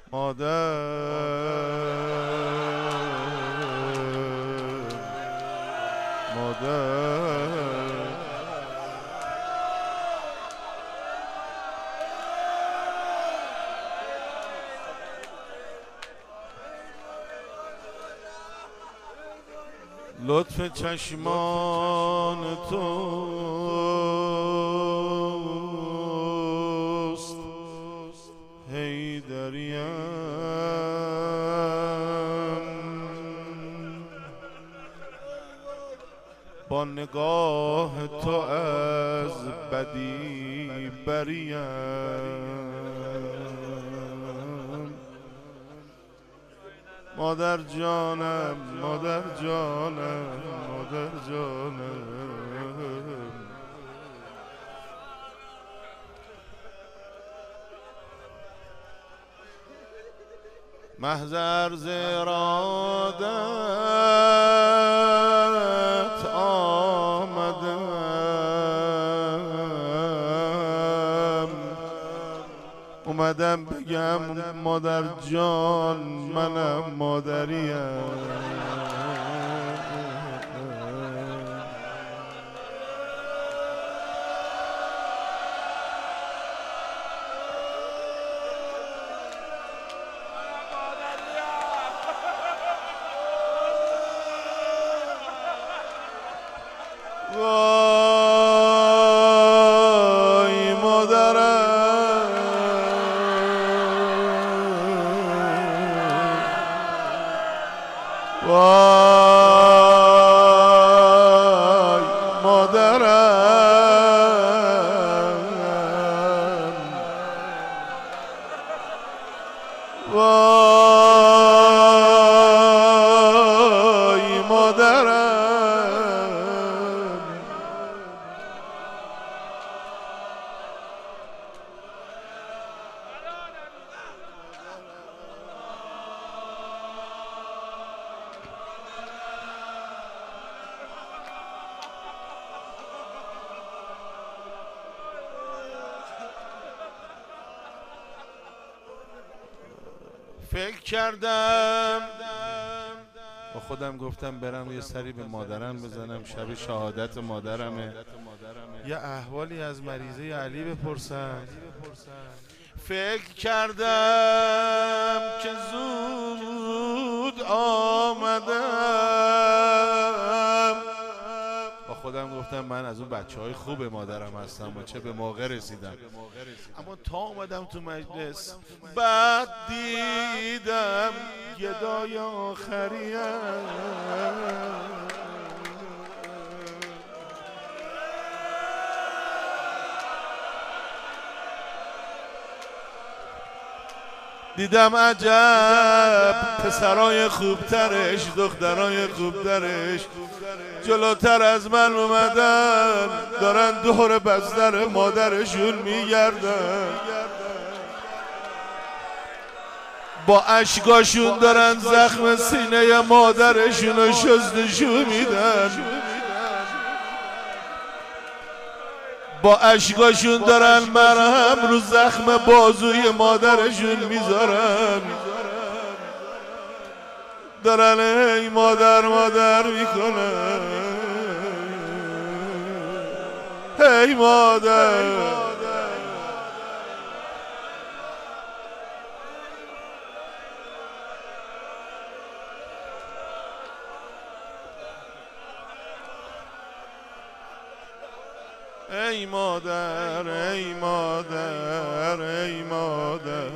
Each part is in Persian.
مادر لطف چشمان توست حیدریم با نگاه تو از بدی بریم مادر جانم مادر جانم مادر جانم محض عرض ارادت اومدم بگم مادر جان منم مادریم وای مادرم وای مادرم وای مادرم فکر کردم با خودم گفتم برم یه سری به مادرم بزنم شب شهادت مادرمه یه احوالی از مریضه علی بپرسم فکر کردم که زود آمدم با خودم گفتم من از اون بچه‌های خوب مادرم هستم و چه به موقع رسیدم اما تا اومدم تو مجلس بعد دیدم گدای آخریم دیدم عجب پسرای خوبترش دخترای خوبترش جلوتر از من اومدن دارن دور بستر مادرشون میگردن با اشکاشون دارن زخم سینه مادرشون رو شستشو میدن با اشکاشون دارن مرهم رو زخم بازوی مادرشون میذارن دارن ای مادر مادر میکنن ای مادر ای مادر ای مادر ای مادر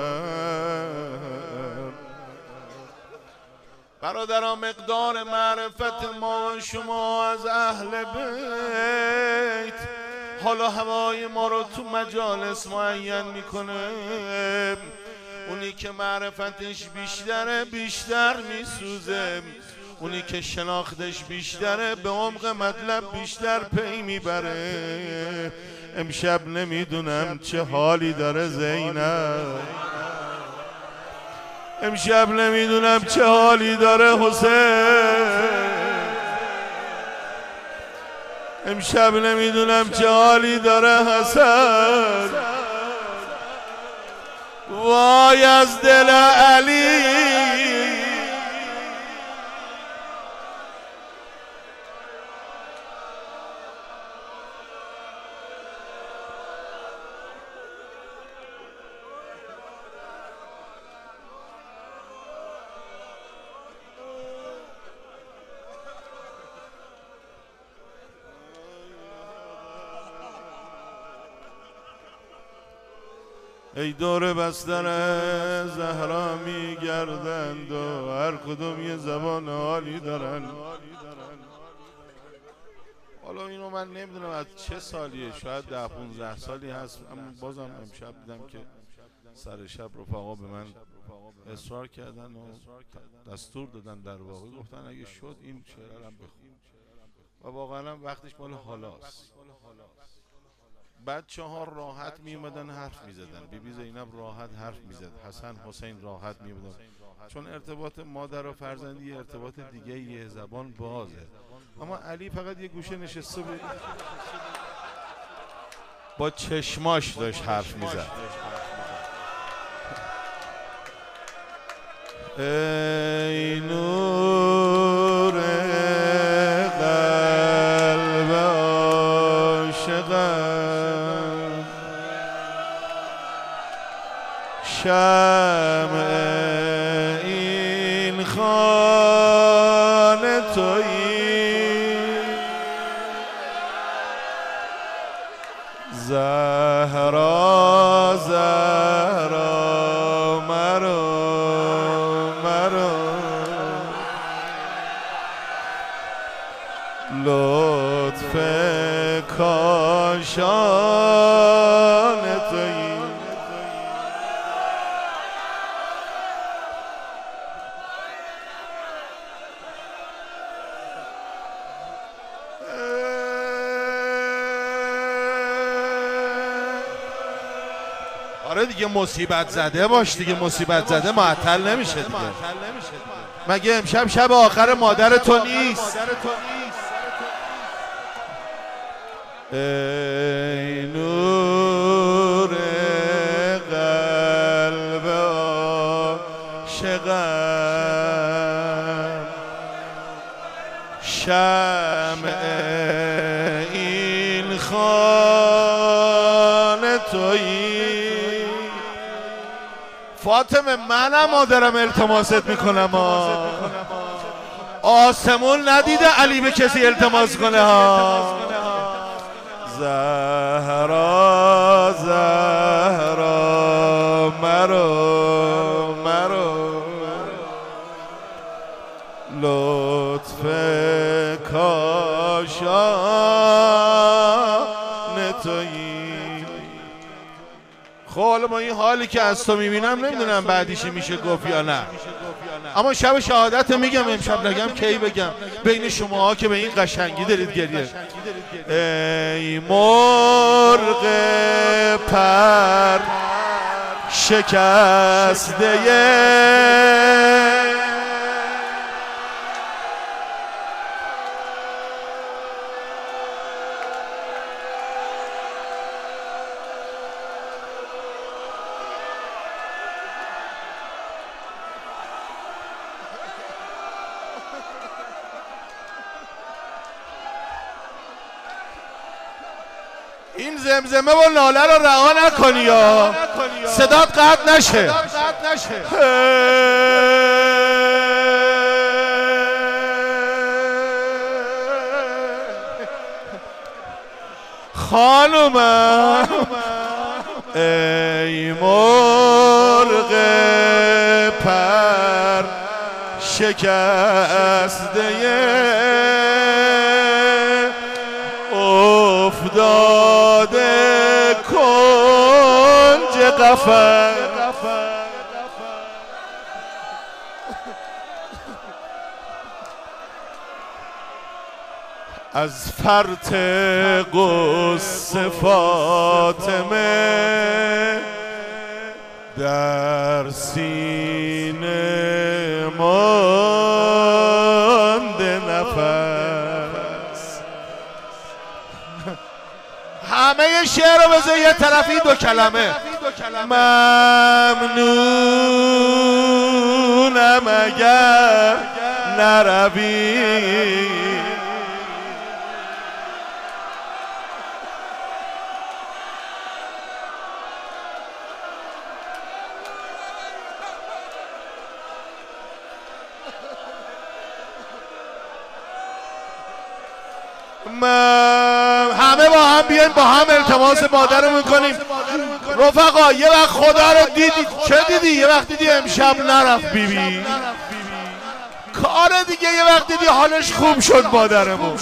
برادران مقدار معرفت ما و شما از اهل بیت حالا هوای ما رو تو مجالس معین میکنه اونی که معرفتش بیشتره بیشتر میسوزه اونی که شناختش بیشتره به عمق مطلب بیشتر پی میبره امشب نمیدونم چه حالی داره زینب امشب نمیدونم چه حالی داره حسین امشب نمیدونم چه حالی داره حسن وای از دل علی ای دور بستر زهرا میگردند و هر کدوم یه زبان عالی دارن. حالا اینو من نمیدونم از چه سالیه، شاید 10-15 سالی هست، اما بازم امشب دیدم که سر شب رفقا به من اصرار کردن و دستور دادن، در واقع گفتن اگه شد این شعر هم بخون و واقعا وقتش مال حالاست. بچه ها راحت می اومدن حرف می زدن، بیبی زینب راحت حرف می زد، حسن حسین راحت می اومدن، چون ارتباط مادر و فرزندی یه ارتباط دیگه، یه زبان بازه. اما علی فقط یه گوشه نشسته بود با چشماش داشت حرف می زد. ای نور قلب عاشقم، شمع این خانه تویی، زهرا زهرا مرو لطف کاشان تویی. آره دیگه مصیبت زده باش دیگه، مصیبت زده معطل نمیشه دیگه. مگه امشب شب آخر مادر تو نیست؟ ای نور قلب عاشقم، شمع این خانه تویی. فاطمه منم مادرم التماست میکنم آسمون ندیده علی به کسی التماس کنه ها. زهرا زهرا مرو لطف کاشان تویی. خب حالا ما این حالی که از تو میبینم نمیدونم بعدیش میشه گفت یا نه، اما شب شهادت میگم، امشب نگم کی بگم بین شماها که به این قشنگی دارید گریه. ای مرغ پر شکسته این زمزمه و لاله رو رها نکنی یا صدات قطع نشه. خانومم ای مرغ پر شکسته افتاده کنج قفس، از فرط غصه فاطمه در سینه مانده نفس. همه شعر رو بذار یه طرفی، دو کلمه ممنونم اگر نروی. همه با هم بیایم با هم التماس باده رو میکنیم. رفقا یه وقت خدا رو دیدی، چه دیدی؟ یه وقت دیدی امشب نرفت بیبی کار دیگه، یه وقت دیدی حالش خوب شد بادرمون.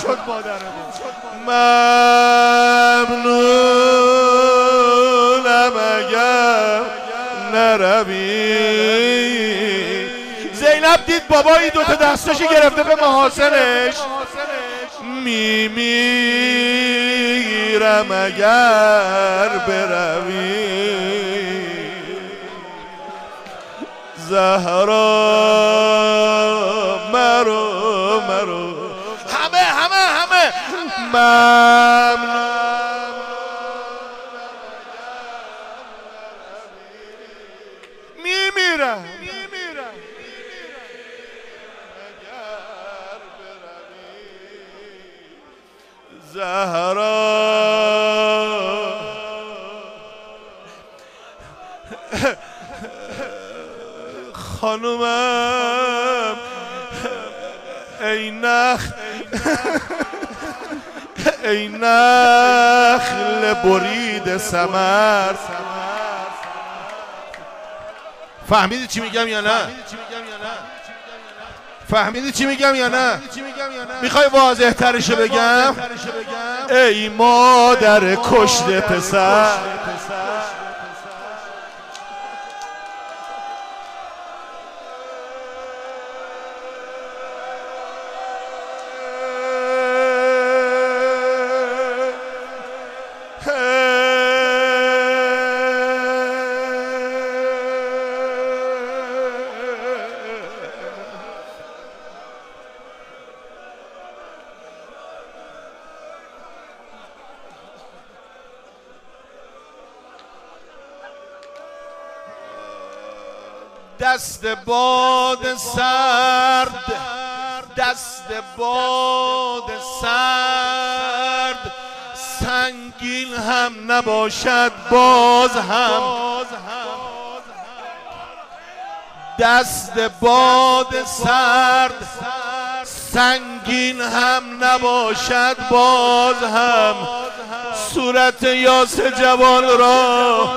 ممنونم اگر نروی. زینب دید بابایی دوتا دستاشو گرفته به محاسنش، میمیرم اگر بروی. زهرا مرو همه ممنون. میمیرم زهرا خانومم ای نخل برید ثمر. فهمیدی چی میگم یا نه؟ فهمیدی چی میگم یا نه؟ میخوای واضح ترشو بگم؟ ای مادر کشته پسر، دست باد سرد، دست باد سرد سنگین هم نباشد باز هم. دست باد سرد سنگین هم نباشد باز هم. صورت یاس جوان را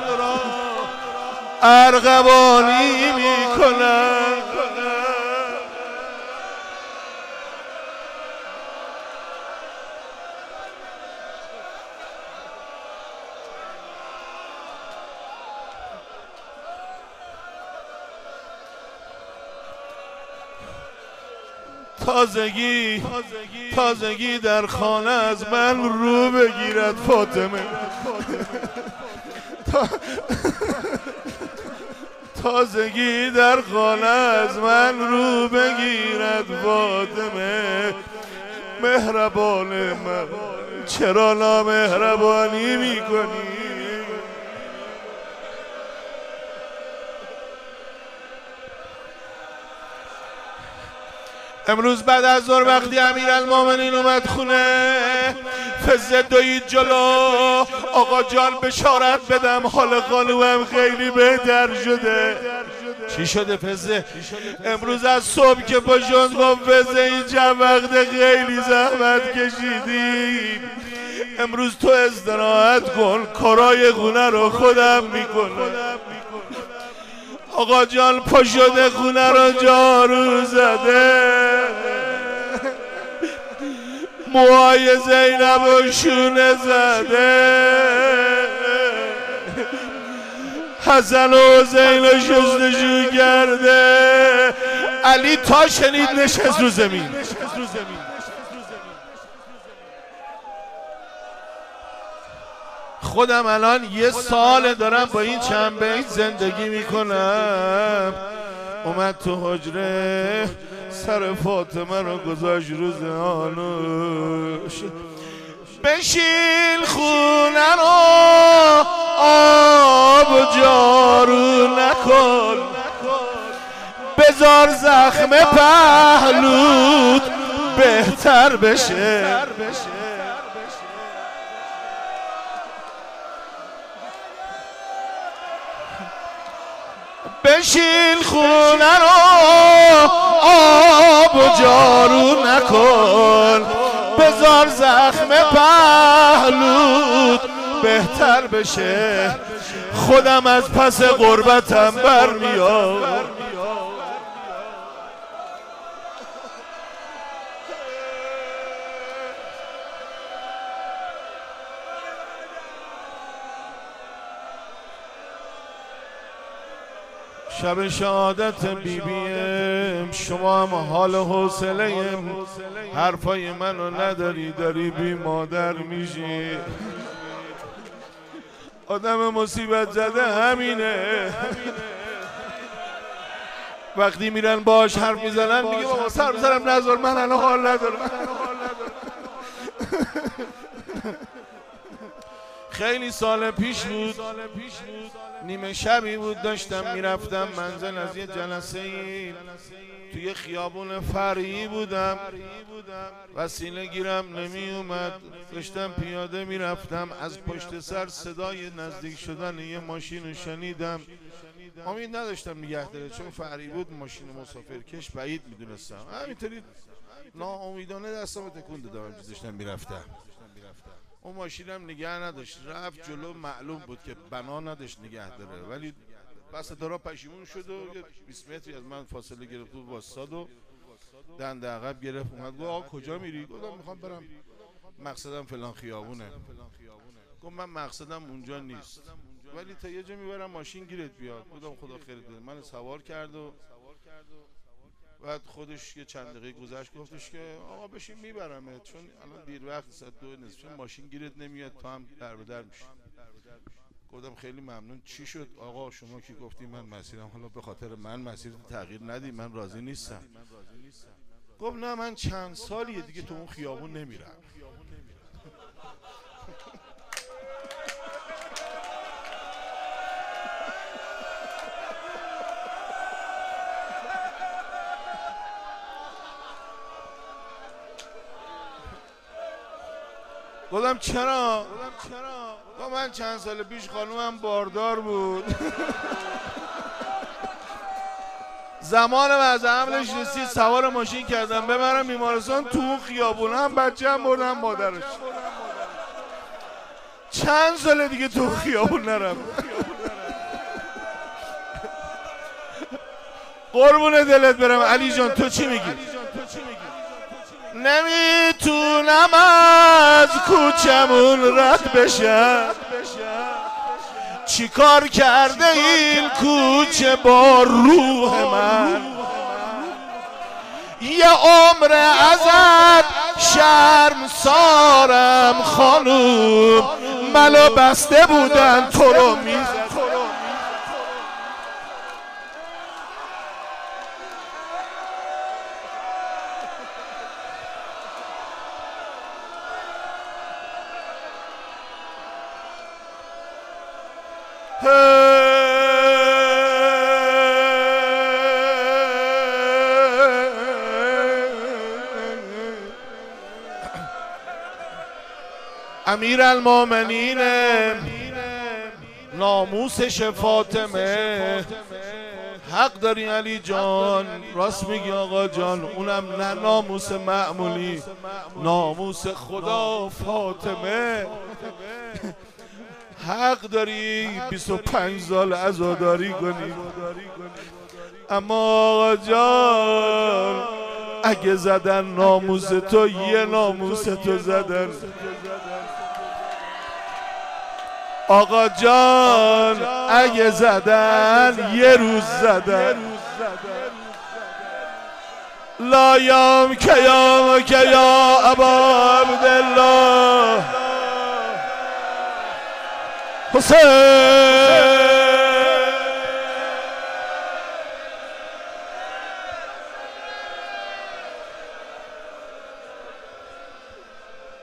ارغوانی میکنم. تازگی در خانه از من رو بگیرد فاطمه. تازگی در خانه از من رو بگیرد فاطمه. مهربان من چرا نامهربانی میکنی؟ امروز بعد از ظهر وقتی امیرالمومنین اومد خونه، فزه دوید جلو. آقا جان بشارت بدم حال خانومم خیلی بهتر شده. چی شده فزه؟ امروز از صبح که با شد گفت فزه این چند وقت خیلی زحمت کشیدی، امروز تو استراحت کن، کارای خونه رو خودم میکنم. آقا جان پا شده خونه رو جارو زده، موهای زینب و شونه زده، حسن و حسین رو شستشو کرده. علی تا شنید نشست رو زمین. خودم الان یه سال دارم با این چند بیت زندگی میکنم. اومد تو حجره سر فاطمه رو گذاشت روز آنوش. بشین خونه رو آب جارو نکن، بذار زخم پهلوت بهتر بشه. بشین خونه رو آب جارو نکن، بذار زخم پهلوت بهتر بشه. خودم از پس غربتم برمیام. شب شهادت بیبیم، شما هم حال حوصله حرفای منو نداری، داری بی مادر میشی. آدم مصیبت زده همینه، وقتی میرن باش حرف میزنن میگه بابا سرم نذار، من الان حال ندارم. خیلی سال پیش بود، نیمه شبی بود، داشتم میرفتم منزل از یه جلسه‌ای، توی خیابون فرعی بودم، وسیله گیرم نمی اومد، داشتم پیاده میرفتم، از پشت سر صدای نزدیک شدن یه ماشین رو شنیدم. امید نداشتم نگه داره، چون فرعی بود، ماشین مسافرکش بعید میدونستم، همینطوری ناامیدانه دستم تکون دادم، داشتم میرفتم. اون ماشینم نگه نداشت، رفت جلو، معلوم بود که بنا نداشت نگه داره، ولی بس دارا پشیمون شد و 20 متری از من فاصله گرفت و واسطاد و دنده عقب گرفت، اومد گفت آقا کجا میری؟ گفتم میخوام برم مقصدم فلان خیابونه. گفت من مقصدم اونجا نیست، ولی تا یه جا میبرم ماشین گیرت بیاد. گفتم خدا خیرت بده. من سوار کرد و بعد خودش یه چند دقیقه گذشت گفتش که آقا بشین میبرمت، چون الان دیر وقت، ساعت 2 نصف، ماشین گیرت نمیاد، تا هم در به در میشی. گفتم خیلی ممنون. چی شد آقا؟ شما کی گفتی من مسیرم، حالا به خاطر من مسیر تغییر ندی، من راضی نیستم. گفت نه من چند سالیه دیگه تو اون خیابون نمیرم. گفتم چرا؟ گفت من چند سال پیش خانومم باردار بود، زمان وضع حملش رسید، سوار ماشین کردم ببرم بیمارستان، تو اون خیابونه هم بچه هم بردم مادرش. چند سال دیگه تو خیابون نرم. قربون دلت برم. علی جان تو چی میگی؟ نمیتونم از کوچمون رد بشم، چی کار کرده این کوچه با روح من؟ یه عمر ازت شرم سارم خانوم، منو بسته بودن تو رو میزد. امیرالمومنین ناموسش فاطمه، حق داری علی جان، راست میگی آقا جان، اونم نه ناموس معمولی، ناموس خدا فاطمه. حق داری 25 سال عزاداری کنی، اما آقا جان اگه زدن ناموس تو، یه ناموس تو زدن. آقا جان اگه زدن یه روز زدن. لا یام که یا ابا عبدالله حسین.